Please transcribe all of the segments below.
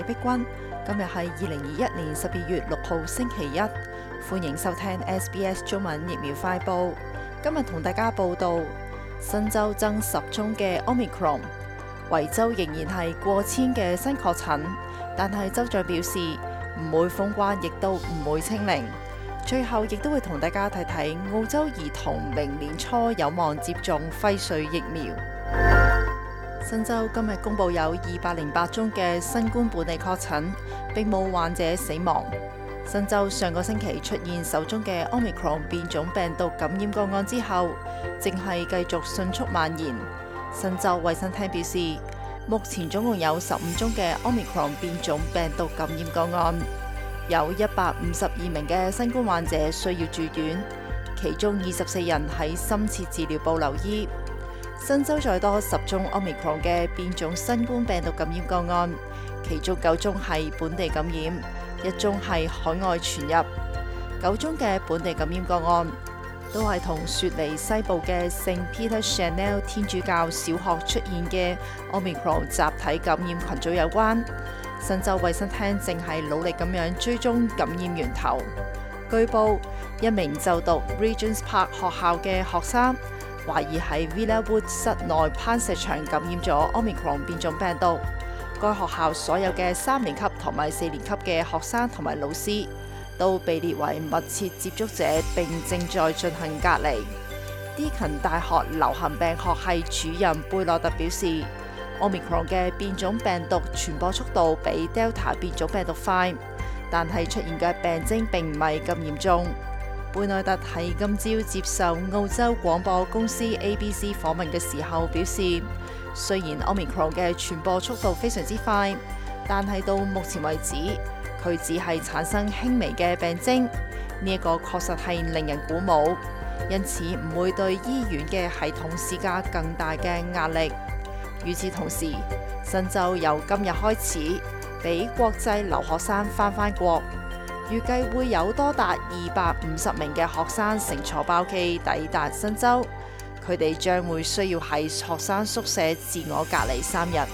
碧君。今日係2021年12月6號星期一，歡迎收聽 SBS 中文疫苗快報。今日同大家報道新州增10宗嘅 Omicron， 維州仍然係過千嘅新確診，但係州長表示唔會封關，亦都唔會清零。最後亦都會同大家睇睇澳洲兒童明年初有望接種輝瑞疫苗。新州今日公布有208宗嘅新冠本地確診，並冇患者死亡。新州上個星期出現首宗嘅 Omicron 變種病毒感染個案之後，正係繼續迅速蔓延。新州衛生廳表示，目前總共有15宗嘅 Omicron 變種病毒感染個案，有152名嘅新冠患者需要住院，其中24人喺深切治療部留醫。新州再多10宗 Omicron 嘅變種新冠病毒感染個案，其中9宗係本地感染，1宗係海外傳入。9宗嘅本地感染個案都係同雪梨西部嘅聖 Peter Chanel 天主教小學出現嘅 Omicron 集體感染群組有關。新州衛生廳正係努力咁樣追蹤感染源頭。據報，一名就讀 Regents Park 學校嘅學生懷疑喺 Villawood 室內攀石場感染咗 Omicron 變種病毒。該學校所有嘅3年級同埋4年級嘅學生同埋老師都被列為密切接觸者，並正在進行隔離。Deakin 大學流行病學系主任貝洛特表示，Omicron 嘅變種病毒傳播速度比 Delta 變種病毒快，但係出現嘅病徵並唔係咁嚴重。貝內特喺今朝接受澳洲廣播公司 ABC 訪問嘅時候表示，雖然 Omicron 嘅傳播速度非常之快，但係到目前為止，佢只係產生輕微嘅病徵，呢一個確實係令人鼓舞，因此唔會對醫院嘅系統施加更大嘅壓力。與此同時，新州由今日開始俾國際留學生返國，預計會有多達250名嘅學生乘坐包機抵達新州，佢哋將會需要喺學生宿舍自我隔離3日。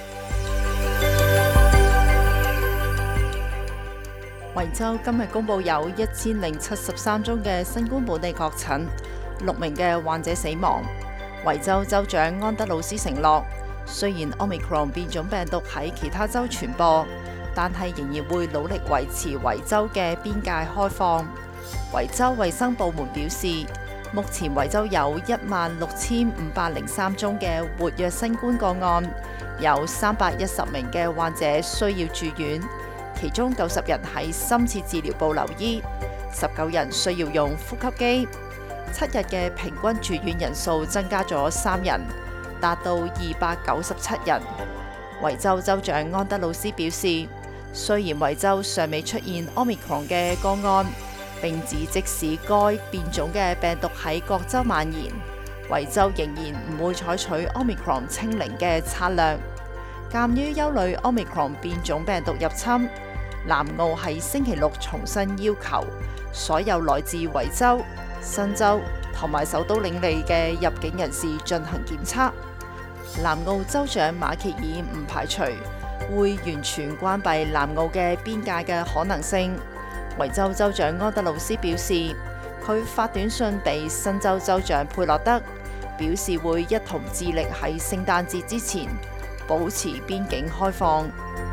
維州今日公布有1073宗嘅新冠本地確診，6名嘅患者死亡。維州州長安德魯斯承諾，雖然 Omicron 變種病毒喺其他州傳播，但係仍然會努力維持維州嘅邊界開放。維州衛生部門表示，目前維州有16503宗嘅活躍新冠個案，有310名嘅患者需要住院，其中90人喺深切治療部留醫，19人需要用呼吸機。7日嘅平均住院人數增加咗3人，達到297人。維州州長安德魯斯表示，雖然維州尚未出現 Omicron 嘅個案，並指即使該變種嘅病毒喺各州蔓延，維州仍然唔會採取 Omicron 清零嘅策略。鑑於憂慮 Omicron 變種病毒入侵，南澳喺星期6重新要求所有來自維州、新州同埋首都領地嘅入境人士進行檢測。南澳州長馬歇爾唔排除會完全關閉南澳嘅邊界嘅可能性。維州州長安德魯斯表示，佢發短信俾新州州長佩洛德，表示會一同致力喺聖誕節之前保持邊境開放。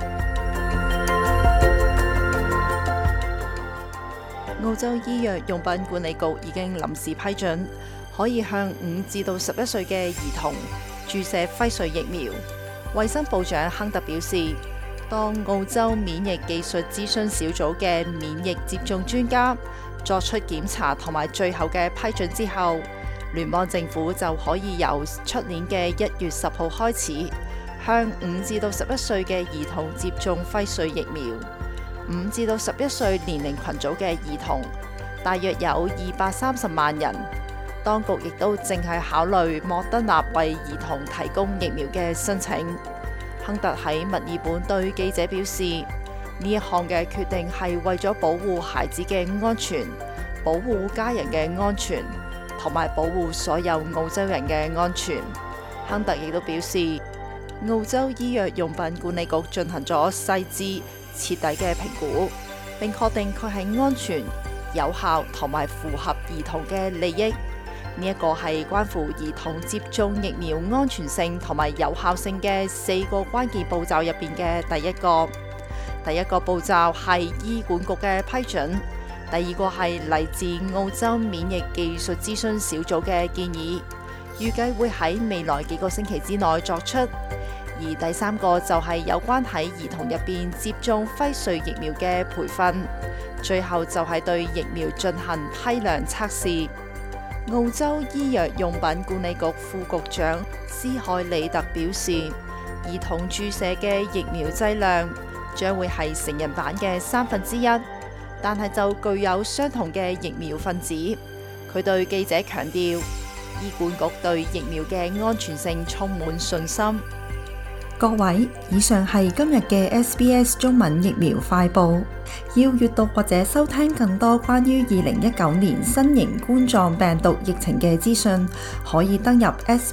澳洲醫藥用品管理局已經臨時批准，可以向5至到11歲嘅兒童注射輝瑞疫苗。衛生部長亨特表示，當澳洲免疫技術諮詢小組嘅免疫接種專家作出檢查同埋最後嘅批准之後，聯邦政府就可以由出年嘅1月10號開始，向5至到11歲嘅兒童接種輝瑞疫苗。5至到11歲年齡群組嘅兒童大約有230萬人。當局亦都正係考慮莫德納為兒童提供疫苗嘅申請。亨特喺墨爾本對記者表示，呢一項嘅決定係為咗保護孩子嘅安全，保護家人嘅安全，同埋保護所有澳洲人嘅安全。亨特亦都表示， 澳洲醫藥用品管理局進行咗細緻徹底嘅評估，並確定佢係安全、有效同埋符合兒童嘅利益。呢一個係關乎兒童接種疫苗安全性同埋有效性嘅4個關鍵步驟入邊嘅第一個。第一個步驟係醫管局嘅批准，第二個係嚟自澳洲免疫技術諮詢小組嘅建議，預計會喺未來幾個星期之內作出。而第三個就係有關喺兒童入邊接種輝瑞疫苗嘅培訓，最後就係對疫苗進行批量測試。澳洲醫藥用品管理局副局長斯海里特表示，兒童注射嘅疫苗劑量將會係成人版嘅1/3，但係就具有相同嘅疫苗分子。佢對記者強調，醫管局對疫苗嘅安全性充滿信心。各位，以上係今日嘅 SBS 中文疫苗快報。要閱讀或者收聽更多關於2019年新型冠狀病毒疫情嘅資訊，可以登入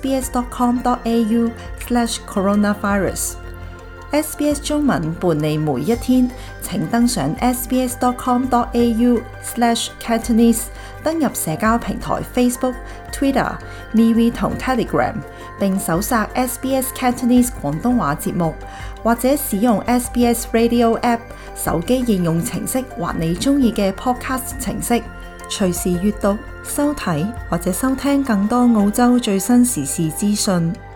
sbs.com.au/coronavirus。SBS 中文伴你每一天，請登上 sbs.com.au/Cantonese， 登入社交平台 Facebook、Twitter、MeWe 同 Telegram， 並搜索 SBS Cantonese 廣東話節目，或者使用 SBS Radio App 手機應用程式或你鍾意嘅 Podcast 程式，隨時閱讀、收睇或者收聽更多澳洲最新時事資訊。